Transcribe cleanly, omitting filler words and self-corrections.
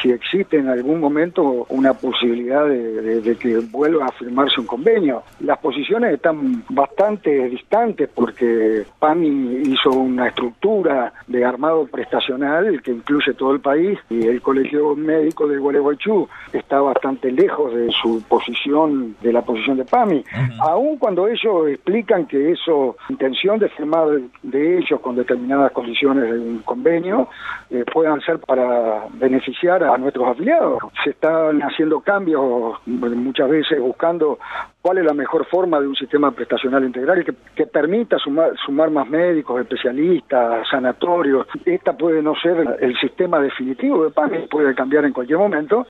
si existe en algún momento una posibilidad de que vuelva a firmarse un convenio. Las posiciones están bastante distantes porque PAMI hizo una estructura de armado prestacional que incluye todo el país y el Colegio Médico de Gualeguaychú está bastante lejos de su posición, de la posición de PAMI. Aun cuando ellos explican que eso, intención de firmar de ellos con determinadas condiciones de un convenio, puedan ser para beneficiar a nuestros afiliados. Se están haciendo cambios muchas veces buscando cuál es la mejor forma de un sistema prestacional integral que permita sumar más médicos, especialistas, sanatorios. Esta puede no ser el sistema definitivo de PAMI, puede cambiar en cualquier momento,